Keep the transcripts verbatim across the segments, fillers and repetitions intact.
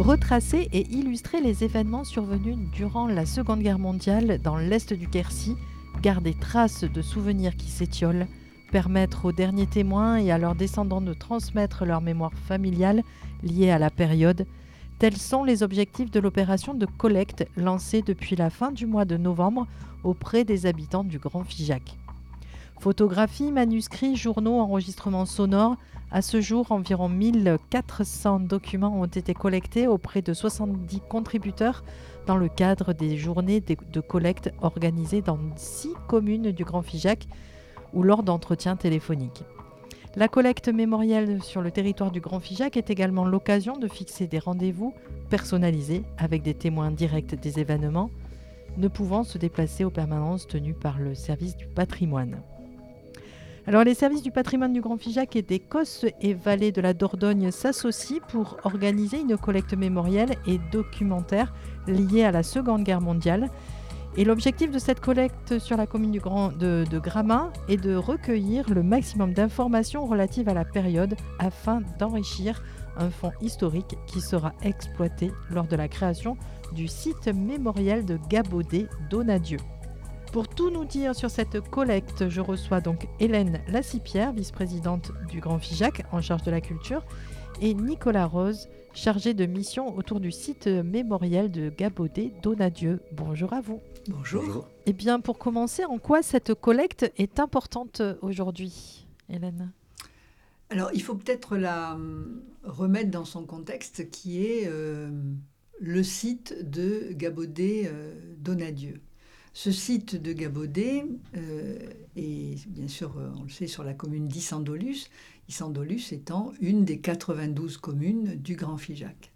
retracer et illustrer les événements survenus durant la Seconde Guerre mondiale dans l'Est du Quercy, garder trace de souvenirs qui s'étiolent, permettre aux derniers témoins et à leurs descendants de transmettre leur mémoire familiale liée à la période. Tels sont les objectifs de l'opération de collecte lancée depuis la fin du mois de novembre auprès des habitants du Grand Figeac. Photographies, manuscrits, journaux, enregistrements sonores, à ce jour, environ mille quatre cents documents ont été collectés auprès de soixante-dix contributeurs dans le cadre des journées de collecte organisées dans six communes du Grand Figeac ou lors d'entretiens téléphoniques. La collecte mémorielle sur le territoire du Grand Figeac est également l'occasion de fixer des rendez-vous personnalisés avec des témoins directs des événements, ne pouvant se déplacer aux permanences tenues par le service du patrimoine. Alors, les services du patrimoine du Grand Figeac et des Causses et Vallées de la Dordogne s'associent pour organiser une collecte mémorielle et documentaire liée à la Seconde Guerre mondiale. Et l'objectif de cette collecte sur la commune du Grand, de, de Gramat est de recueillir le maximum d'informations relatives à la période afin d'enrichir un fonds historique qui sera exploité lors de la création du site mémoriel de Gabaudet-Donadieu. Pour tout nous dire sur cette collecte, je reçois donc Hélène Lassipierre, vice-présidente du Grand Figeac en charge de la culture, et Nicolas Rose, chargé de mission autour du site mémoriel de Gabaudet-Donadieu. Bonjour à vous. Bonjour. Bonjour. Eh bien, pour commencer, en quoi cette collecte est importante aujourd'hui, Hélène ? Alors, il faut peut-être la remettre dans son contexte qui est euh, le site de Gabaudet-Donadieu. Ce site de Gabaudet euh, est, bien sûr, on le sait, sur la commune d'Issandolus, Issandolus étant une des quatre-vingt-douze communes du Grand Figeac.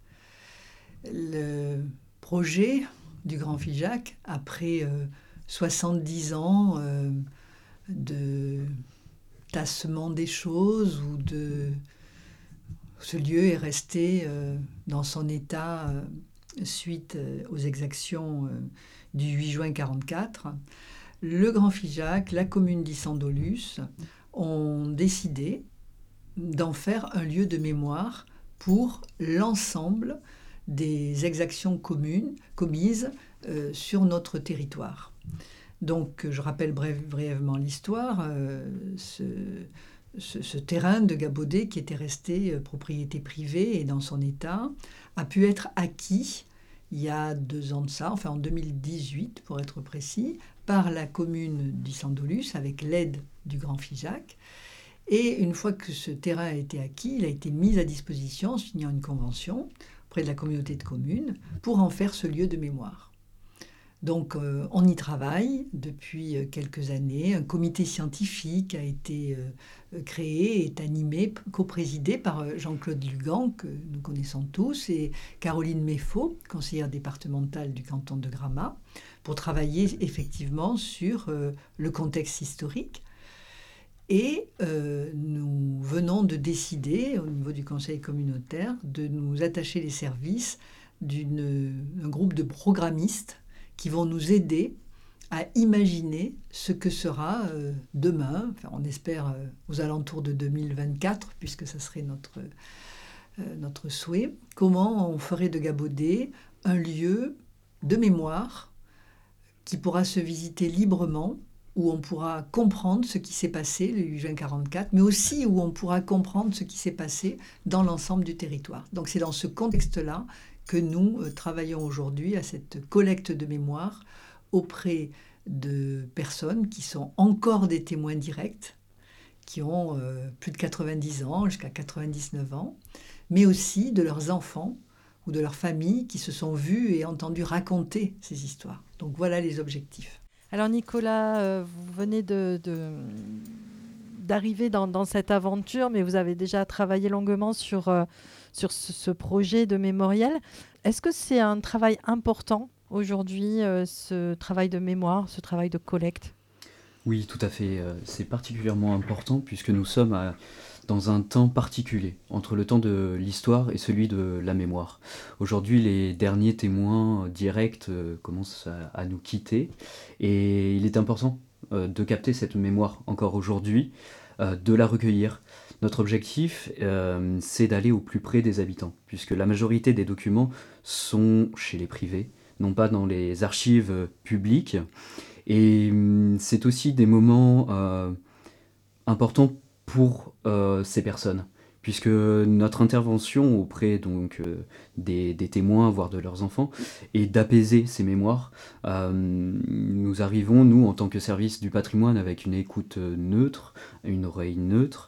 Le projet du Grand Figeac, après euh, soixante-dix ans euh, de tassement des choses, où de, ce lieu est resté euh, dans son état euh, suite euh, aux exactions euh, du huit juin quarante-quatre, le Grand Figeac, la commune d'Issandolus ont décidé d'en faire un lieu de mémoire pour l'ensemble des exactions communes commises euh, sur notre territoire. Donc, je rappelle bref, brièvement l'histoire. Euh, ce, ce, ce terrain de Gabaudet, qui était resté euh, propriété privée et dans son état, a pu être acquis il y a deux ans de ça, enfin en deux mille dix-huit pour être précis, par la commune d'Issandolus avec l'aide du Grand Figeac. Et une fois que ce terrain a été acquis, il a été mis à disposition en signant une convention auprès de la communauté de communes pour en faire ce lieu de mémoire. Donc euh, on y travaille depuis quelques années. Un comité scientifique a été euh, créé, est animé, coprésidé par Jean-Claude Lugan, que nous connaissons tous, et Caroline Méfaux, conseillère départementale du canton de Gramat, pour travailler effectivement sur euh, le contexte historique. Et euh, nous venons de décider, au niveau du conseil communautaire, de nous attacher les services d'un groupe de programmistes qui vont nous aider à imaginer ce que sera euh, demain, enfin, on espère euh, aux alentours de deux mille vingt-quatre, puisque ça serait notre, euh, notre souhait, comment on ferait de Gabaudet un lieu de mémoire qui pourra se visiter librement, où on pourra comprendre ce qui s'est passé le huit juin quarante-quatre, mais aussi où on pourra comprendre ce qui s'est passé dans l'ensemble du territoire. Donc c'est dans ce contexte-là que nous euh, travaillons aujourd'hui à cette collecte de mémoire auprès de personnes qui sont encore des témoins directs, qui ont euh, plus de quatre-vingt-dix ans, jusqu'à quatre-vingt-dix-neuf ans, mais aussi de leurs enfants ou de leurs familles qui se sont vus et entendus raconter ces histoires. Donc voilà les objectifs. Alors Nicolas, euh, vous venez de, de, d'arriver dans, dans cette aventure, mais vous avez déjà travaillé longuement sur, euh, sur ce, ce projet de mémorial. Est-ce que c'est un travail important aujourd'hui, euh, ce travail de mémoire, ce travail de collecte ? Oui, tout à fait. Euh, c'est particulièrement important puisque nous sommes à, dans un temps particulier, entre le temps de l'histoire et celui de la mémoire. Aujourd'hui, les derniers témoins directs euh, commencent à, à nous quitter et il est important euh, de capter cette mémoire encore aujourd'hui, euh, de la recueillir. Notre objectif, euh, c'est d'aller au plus près des habitants, puisque la majorité des documents sont chez les privés, non pas dans les archives euh, publiques. Et hum, c'est aussi des moments euh, importants pour euh, ces personnes, puisque notre intervention auprès donc, euh, des, des témoins, voire de leurs enfants, est d'apaiser ces mémoires. Euh, nous arrivons, nous, en tant que service du patrimoine, avec une écoute neutre, une oreille neutre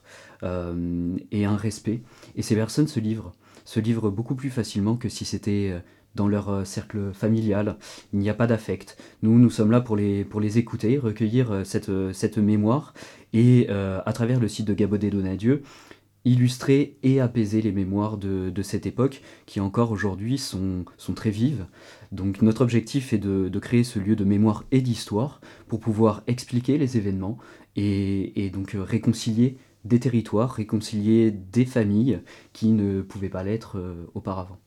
euh, et un respect. Et ces personnes se livrent, se livrent beaucoup plus facilement que si c'était euh, dans leur euh, cercle familial. Il n'y a pas d'affect. Nous, nous sommes là pour les, pour les écouter, recueillir euh, cette, euh, cette mémoire et, euh, à travers le site de Gabaudet Donadieu, illustrer et apaiser les mémoires de, de cette époque qui encore aujourd'hui sont, sont très vives. Donc notre objectif est de, de créer ce lieu de mémoire et d'histoire pour pouvoir expliquer les événements et, et donc euh, réconcilier des territoires, réconcilier des familles qui ne pouvaient pas l'être euh, auparavant.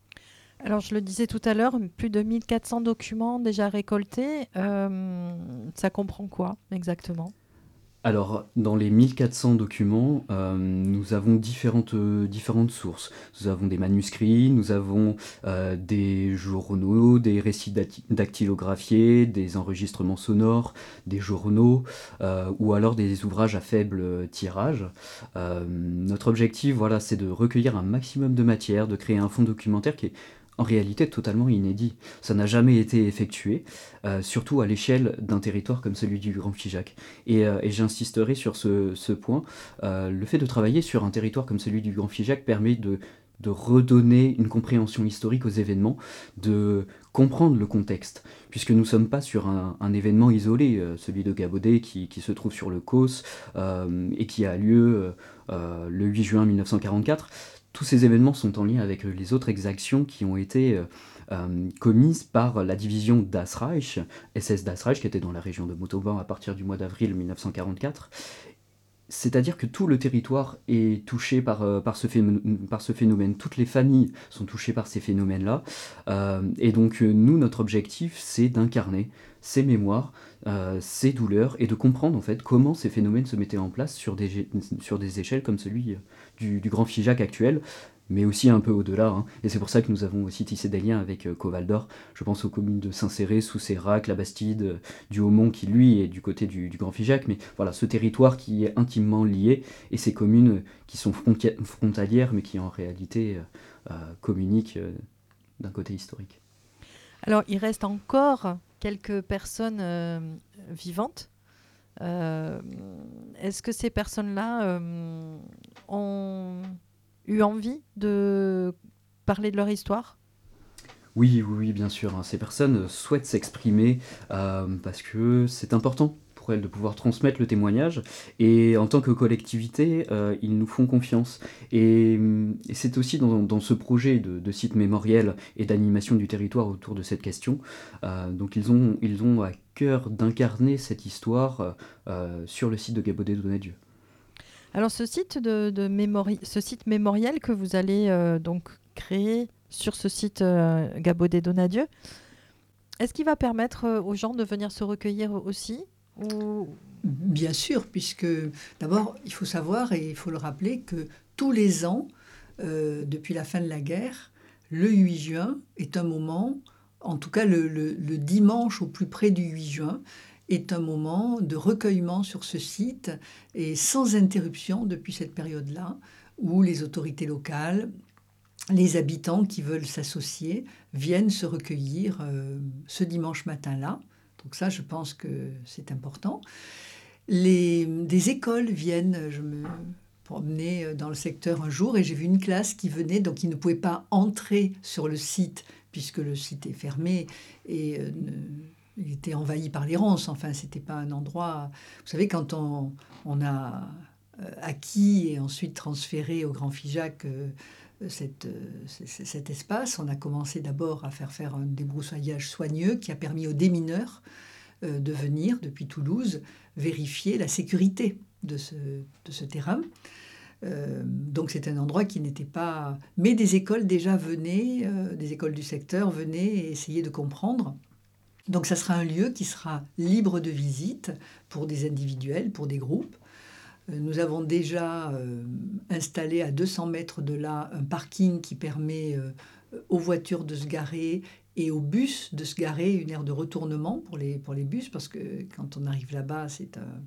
Alors, je le disais tout à l'heure, plus de mille quatre cents documents déjà récoltés. Euh, ça comprend quoi exactement? Alors, dans les mille quatre cents documents, euh, nous avons différentes, euh, différentes sources. Nous avons des manuscrits, nous avons euh, des journaux, des récits dacty- dactylographiés, des enregistrements sonores, des journaux, euh, ou alors des ouvrages à faible tirage. Euh, notre objectif, voilà, c'est de recueillir un maximum de matière, de créer un fonds documentaire qui est en réalité totalement inédit. Ça n'a jamais été effectué, euh, surtout à l'échelle d'un territoire comme celui du Grand Figeac. Et, euh, et j'insisterai sur ce, ce point. Euh, le fait de travailler sur un territoire comme celui du Grand Figeac permet de, de redonner une compréhension historique aux événements, de comprendre le contexte, puisque nous ne sommes pas sur un, un événement isolé, euh, celui de Gabaudet qui, qui se trouve sur le Causse euh, et qui a lieu euh, le huit juin mille neuf cent quarante-quatre. Tous ces événements sont en lien avec les autres exactions qui ont été euh, euh, commises par la division Das Reich, S S Das Reich, qui était dans la région de Montauban à partir du mois d'avril mille neuf cent quarante-quatre. C'est-à-dire que tout le territoire est touché par, euh, par, ce phénomène, par ce phénomène. Toutes les familles sont touchées par ces phénomènes-là. Euh, et donc, euh, nous, notre objectif, c'est d'incarner ces mémoires, euh, ces douleurs, et de comprendre en fait comment ces phénomènes se mettaient en place sur des, sur des échelles comme celui du, du Grand Figeac actuel, mais aussi un peu au-delà. Hein. Et c'est pour ça que nous avons aussi tissé des liens avec euh, Coval d'Or. Je pense aux communes de Saint-Céré, Soussérac, La Bastide, euh, du Haumont, qui lui est du côté du, du Grand Figeac. Mais voilà, ce territoire qui est intimement lié, et ces communes qui sont fronti- frontalières, mais qui en réalité euh, euh, communiquent euh, d'un côté historique. Alors, il reste encore quelques personnes euh, vivantes. Euh, Est-ce que ces personnes-là euh, ont eu envie de parler de leur histoire? Oui, oui, oui, bien sûr. Hein. Ces personnes souhaitent s'exprimer euh, parce que c'est important pour elles de pouvoir transmettre le témoignage. Et en tant que collectivité, euh, ils nous font confiance. Et, et c'est aussi dans, dans ce projet de, de site mémoriel et d'animation du territoire autour de cette question. Euh, donc ils ont, ils ont à cœur d'incarner cette histoire euh, sur le site de Gabaudet Donadieu. Alors, ce site, de, de mémori- ce site mémoriel que vous allez euh, donc créer sur ce site euh, Gabaudet Donadieu, est-ce qu'il va permettre euh, aux gens de venir se recueillir aussi ou... Bien sûr, puisque d'abord, il faut savoir et il faut le rappeler que tous les ans, euh, depuis la fin de la guerre, le huit juin est un moment, en tout cas le, le, le dimanche au plus près du huit juin, est un moment de recueillement sur ce site et sans interruption depuis cette période-là, où les autorités locales, les habitants qui veulent s'associer viennent se recueillir euh, ce dimanche matin-là. Donc ça, je pense que c'est important. Les, des écoles viennent, je me promenais dans le secteur un jour et j'ai vu une classe qui venait, donc ils ne pouvaient pas entrer sur le site puisque le site est fermé et euh, ne, il était envahi par les ronces. Enfin, c'était pas un endroit... Vous savez, quand on, on a euh, acquis et ensuite transféré au Grand Figeac euh, cette, euh, cet espace, on a commencé d'abord à faire faire un débroussaillage soigneux qui a permis aux démineurs euh, de venir depuis Toulouse vérifier la sécurité de ce, de ce terrain. Euh, donc c'est un endroit qui n'était pas... Mais des écoles déjà venaient, euh, des écoles du secteur venaient et essayaient de comprendre. Donc ça sera un lieu qui sera libre de visite pour des individuels, pour des groupes. Euh, Nous avons déjà euh, installé à deux cents mètres de là un parking qui permet euh, aux voitures de se garer et aux bus de se garer, une aire de retournement pour les, pour les bus, parce que quand on arrive là-bas, c'est un,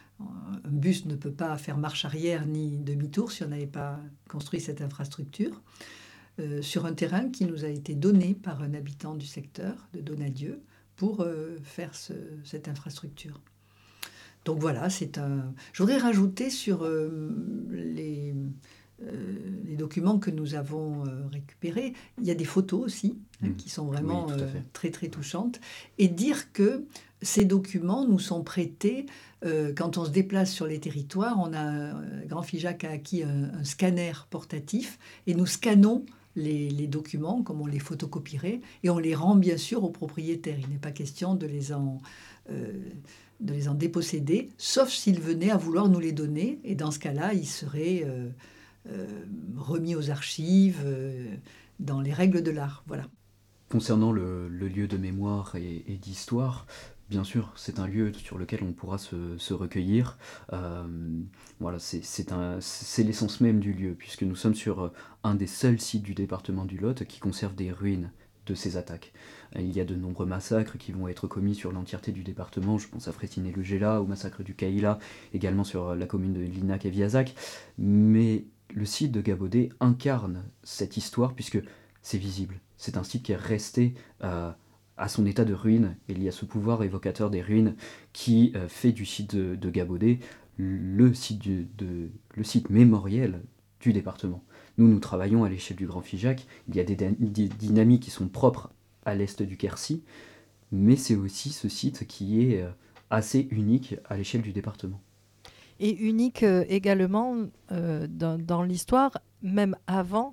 un bus ne peut pas faire marche arrière ni demi-tour si on n'avait pas construit cette infrastructure, euh, sur un terrain qui nous a été donné par un habitant du secteur de Donadieu pour euh, faire ce, cette infrastructure. Donc voilà, c'est un. Je voudrais rajouter sur euh, les, euh, les documents que nous avons euh, récupérés, il y a des photos aussi, hein, Mmh. qui sont vraiment Oui, tout à euh, fait. très très touchantes, et dire que ces documents nous sont prêtés euh, quand on se déplace sur les territoires. On a un, Grand Figeac a acquis un, un scanner portatif et nous scannons les, les documents comme on les photocopierait et on les rend bien sûr aux propriétaires. Il n'est pas question de les en euh, de les en déposséder, sauf s'ils venaient à vouloir nous les donner, et dans ce cas-là, ils seraient euh, euh, remis aux archives euh, dans les règles de l'art. Voilà. Concernant le, le lieu de mémoire et, et d'histoire, bien sûr, c'est un lieu sur lequel on pourra se, se recueillir. Euh, voilà, c'est c'est un- c'est l'essence même du lieu, puisque nous sommes sur euh, un des seuls sites du département du Lot qui conserve des ruines de ces attaques. Euh, Il y a de nombreux massacres qui vont être commis sur l'entièreté du département. Je pense à Frétine-et-le-Gela, au massacre du Kaïla, également sur euh, la commune de Linac et Viazac. Mais le site de Gabaudet incarne cette histoire, puisque c'est visible. C'est un site qui est resté euh, à son état de ruine, et il y a ce pouvoir évocateur des ruines qui euh, fait du site de, de Gabaudet le site, du- de, le site mémoriel du département. Nous, nous travaillons à l'échelle du Grand Figeac, il y a des, da- des dynamiques qui sont propres à l'est du Quercy, mais c'est aussi ce site qui est euh, assez unique à l'échelle du département. Et unique euh, également euh, dans, dans l'histoire, même avant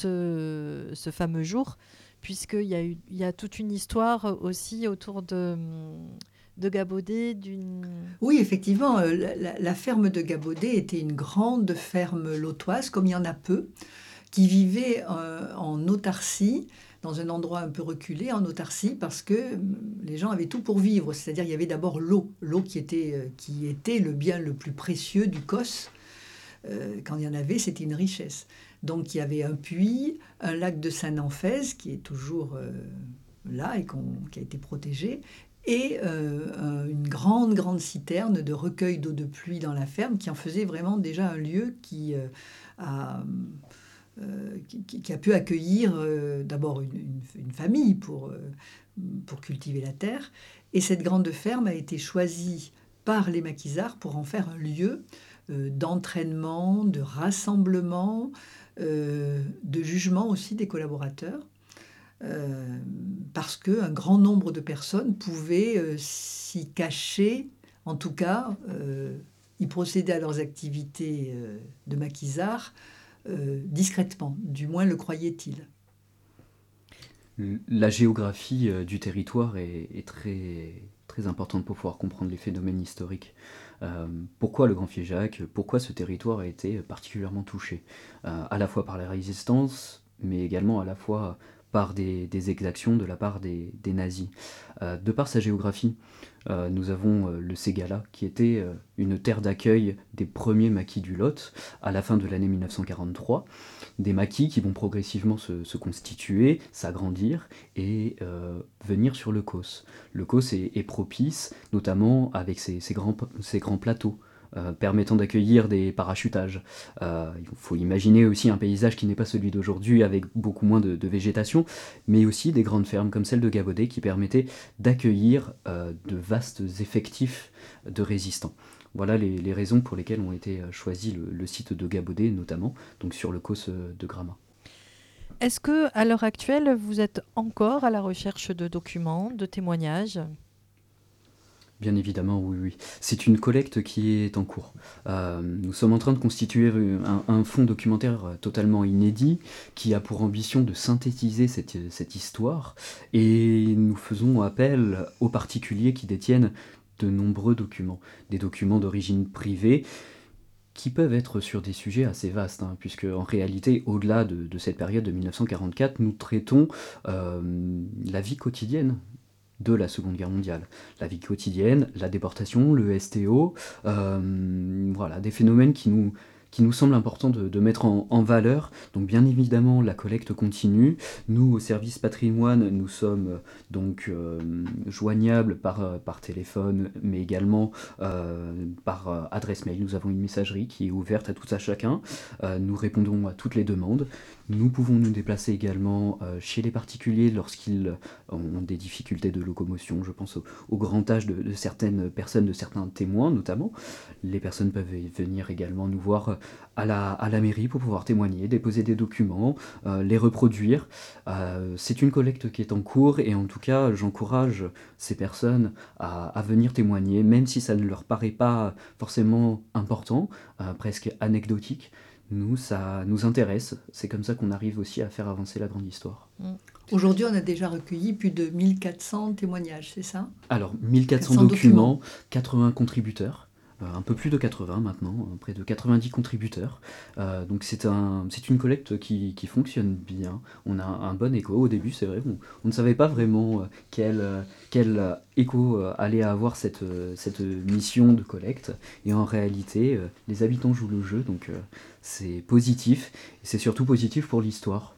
ce, ce fameux jour, puisqu'il y a, eu, il y a toute une histoire aussi autour de, de Gabaudet, d'une... Oui, effectivement, euh, la, la- la ferme de Gabaudet était une grande ferme lotoise, comme il y en a peu, qui vivait euh, en autarcie, dans un endroit un peu reculé, en autarcie, parce que euh, les gens avaient tout pour vivre. C'est-à-dire, il y avait d'abord l'eau, l'eau qui était, euh, qui était le bien le plus précieux du Cos. Euh, quand il y en avait, c'était une richesse. Donc il y avait un puits, un lac de Saint-Namphèse qui est toujours euh, là et qu'on- qui a été protégé, et euh, un- une grande, grande citerne de recueil d'eau de pluie dans la ferme qui en faisait vraiment déjà un lieu qui, euh, a, euh, qui, qui- qui a pu accueillir euh, d'abord une, une- une famille pour, euh, pour cultiver la terre. Et cette grande ferme a été choisie par les maquisards pour en faire un lieu euh, d'entraînement, de rassemblement, euh, de jugement aussi des collaborateurs, euh, parce qu'un grand nombre de personnes pouvaient euh, s'y cacher, en tout cas, euh, y procéder à leurs activités euh, de maquisards euh, discrètement, du moins le croyaient-ils. La géographie euh, du territoire est, est très, très importante pour pouvoir comprendre les phénomènes historiques. Euh, pourquoi le Grand Figeac? Pourquoi ce territoire a été particulièrement touché? Euh, à la fois par la résistance, mais également à la fois par des, des exactions de la part des, des nazis. Euh, de par sa géographie, euh, nous avons euh, le Ségala, qui était euh, une terre d'accueil des premiers maquis du Lot à la fin de l'année mille neuf cent quarante-trois. Des maquis qui vont progressivement se, se constituer, s'agrandir et euh, venir sur le Causse. Le Causse est, est propice, notamment avec ses, ses grands, ses grands plateaux, euh, permettant d'accueillir des parachutages. Euh, il faut imaginer aussi un paysage qui n'est pas celui d'aujourd'hui, avec beaucoup moins de, de végétation, mais aussi des grandes fermes comme celle de Gabaudet qui permettaient d'accueillir euh, de vastes effectifs de résistants. Voilà les, les raisons pour lesquelles ont été euh, choisis le, le site de Gabaudet, notamment, donc sur le Causse euh, de Gramat. Est-ce que à l'heure actuelle, vous êtes encore à la recherche de documents, de témoignages? Bien évidemment, oui, oui. C'est une collecte qui est en cours. Euh, nous sommes en train de constituer un, un fonds documentaire totalement inédit qui a pour ambition de synthétiser cette, cette histoire, et nous faisons appel aux particuliers qui détiennent de nombreux documents, des documents d'origine privée qui peuvent être sur des sujets assez vastes, hein, puisque en réalité, au-delà de, de cette période de mille neuf cent quarante-quatre, nous traitons euh, la vie quotidienne de la Seconde Guerre mondiale. La vie quotidienne, la déportation, le S T O, euh, voilà, des phénomènes qui nous, qui nous semblent importants de, de mettre en, en valeur. Donc bien évidemment, la collecte continue. Nous, au service patrimoine, nous sommes donc euh, joignables par, par téléphone, mais également euh, par euh, adresse mail. Nous avons une messagerie qui est ouverte à tout à chacun. Euh, nous répondons à toutes les demandes. Nous pouvons nous déplacer également euh, chez les particuliers lorsqu'ils ont des difficultés de locomotion. Je pense au, au grand âge de, de certaines personnes, de certains témoins notamment. Les personnes peuvent venir également nous voir à la, à la mairie pour pouvoir témoigner, déposer des documents, euh, les reproduire. Euh, c'est une collecte qui est en cours et en tout cas j'encourage ces personnes à, à venir témoigner, même si ça ne leur paraît pas forcément important, euh, presque anecdotique. Nous, ça nous intéresse. C'est comme ça qu'on arrive aussi à faire avancer la grande histoire. Aujourd'hui, on a déjà recueilli plus de mille quatre cents témoignages, c'est ça ? Alors, mille quatre cents documents, quatre-vingts contributeurs. Un peu plus de quatre-vingts maintenant, près de quatre-vingt-dix contributeurs. Euh, donc c'est, un, c'est une collecte qui, qui fonctionne bien. On a un bon écho. Au début, c'est vrai, on, on ne savait pas vraiment quel, quel écho allait avoir cette, cette mission de collecte. Et en réalité, les habitants jouent le jeu, donc c'est positif. Et c'est surtout positif pour l'histoire.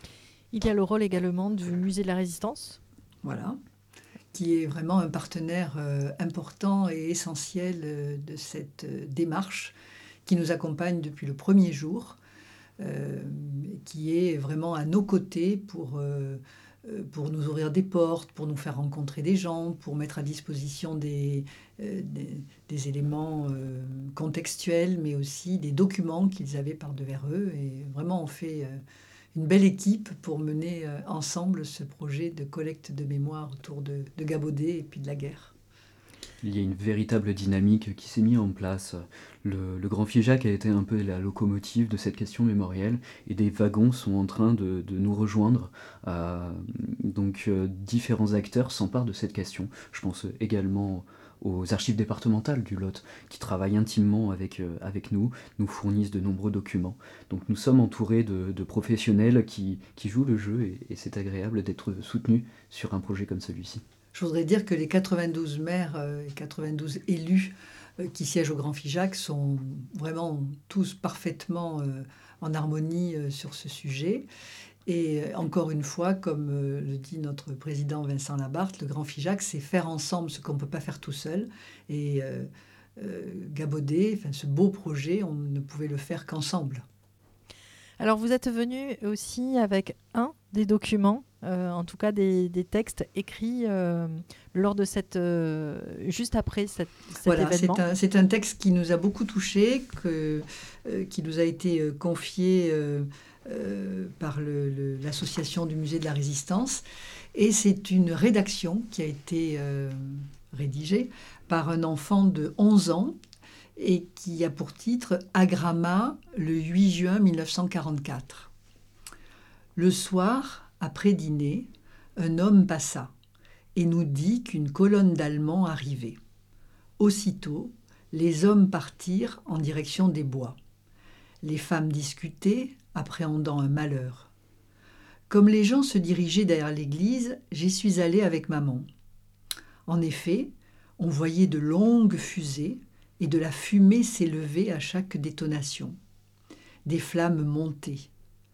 Il y a le rôle également du Musée de la Résistance. Voilà. Qui est vraiment un partenaire euh, important et essentiel euh, de cette euh, démarche, qui nous accompagne depuis le premier jour, euh, qui est vraiment à nos côtés pour, euh, pour nous ouvrir des portes, pour nous faire rencontrer des gens, pour mettre à disposition des, euh, des, des éléments euh, contextuels, mais aussi des documents qu'ils avaient par devers eux. Et vraiment, on fait... Euh, une belle équipe pour mener euh, ensemble ce projet de collecte de mémoire autour de, de Gabaudet et puis de la guerre. Il y a une véritable dynamique qui s'est mise en place. Le, le Grand Figeac a été un peu la locomotive de cette question mémorielle et des wagons sont en train de, de nous rejoindre. Euh, donc euh, différents acteurs s'emparent de cette question. Je pense également aux archives départementales du Lot, qui travaillent intimement avec, euh, avec nous, nous fournissent de nombreux documents. Donc nous sommes entourés de, de professionnels qui, qui jouent le jeu et, et c'est agréable d'être soutenus sur un projet comme celui-ci. Je voudrais dire que les quatre-vingt-douze maires euh, et quatre-vingt-douze élus euh, qui siègent au Grand Figeac sont vraiment tous parfaitement euh, en harmonie euh, sur ce sujet. Et encore une fois, comme euh, le dit notre président Vincent Labarthe, le Grand Figeac, c'est faire ensemble ce qu'on ne peut pas faire tout seul. Et euh, euh, Gabaudet, enfin, ce beau projet, on ne pouvait le faire qu'ensemble. Alors vous êtes venu aussi avec un des documents, euh, en tout cas des, des textes écrits euh, lors de cette, euh, juste après cette, cet voilà, événement. C'est un, c'est un texte qui nous a beaucoup touchés, que, euh, qui nous a été euh, confié euh, euh, par le, le, l'association du Musée de la Résistance. Et c'est une rédaction qui a été euh, rédigée par un enfant de onze ans, et qui a pour titre « Agramma, le huit juin mille neuf cent quarante-quatre ». Le soir, après dîner, un homme passa et nous dit qu'une colonne d'Allemands arrivait. Aussitôt, les hommes partirent en direction des bois. Les femmes discutaient, appréhendant un malheur. Comme les gens se dirigeaient derrière l'église, j'y suis allée avec maman. En effet, on voyait de longues fusées, et de la fumée s'élevait à chaque détonation. Des flammes montaient.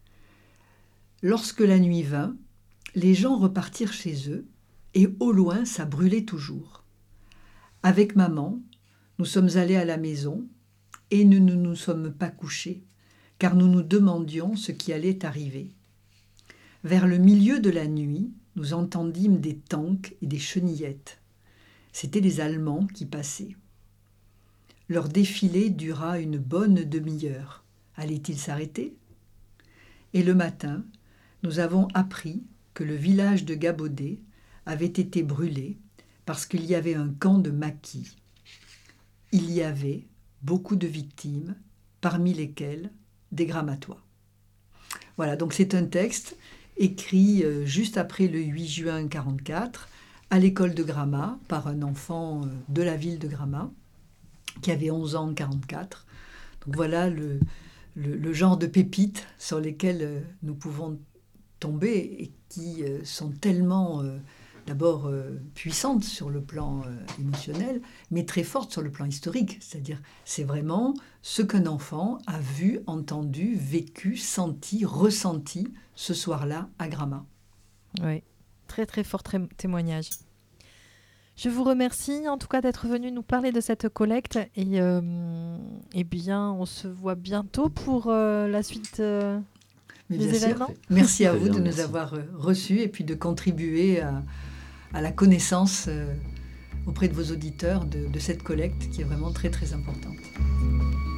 Lorsque la nuit vint, les gens repartirent chez eux, et au loin ça brûlait toujours. Avec maman, nous sommes allés à la maison, et nous ne nous sommes pas couchés, car nous nous demandions ce qui allait arriver. Vers le milieu de la nuit, nous entendîmes des tanks et des chenillettes. C'étaient les Allemands qui passaient. Leur défilé dura une bonne demi-heure. Allait-il s'arrêter ? Et le matin, nous avons appris que le village de Gabaudet avait été brûlé parce qu'il y avait un camp de maquis. Il y avait beaucoup de victimes, parmi lesquelles des Grammatois. Voilà, donc c'est un texte écrit juste après le huit juin mille neuf cent quarante-quatre à l'école de Grammat par un enfant de la ville de Grammat, qui avait onze ans en mille neuf cent quarante-quatre. Donc voilà le, le, le genre de pépites sur lesquelles nous pouvons tomber et qui sont tellement euh, d'abord euh, puissante sur le plan euh, émotionnel, mais très forte sur le plan historique. C'est-à-dire, c'est vraiment ce qu'un enfant a vu, entendu, vécu, senti, ressenti ce soir-là à Gramma. Oui, très très fort tré- témoignage. Je vous remercie en tout cas d'être venu nous parler de cette collecte et euh, eh bien on se voit bientôt pour euh, la suite euh, Mais des bien sûr, événements. merci à Très vous bien, de nous merci. avoir euh, reçus et puis de contribuer à, à la connaissance euh, auprès de vos auditeurs de, de cette collecte qui est vraiment très très importante.